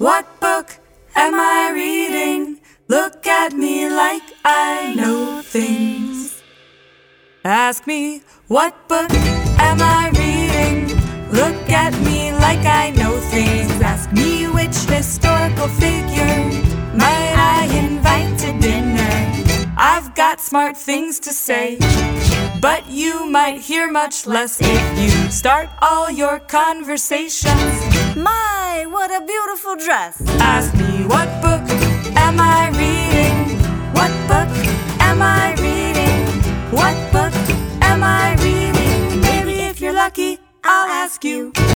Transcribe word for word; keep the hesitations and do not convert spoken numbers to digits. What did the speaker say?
What book am I reading? Look at me like I know things. Ask me, what book am I reading? Look at me like I know things. Ask me, which historical figure might I invite to dinner? I've got smart things to say, but you might hear much less if you start all your conversations. My, what a beautiful dress! Ask me, what book am I reading? What book am I reading? What book am I reading? Maybe if you're lucky, I'll ask you.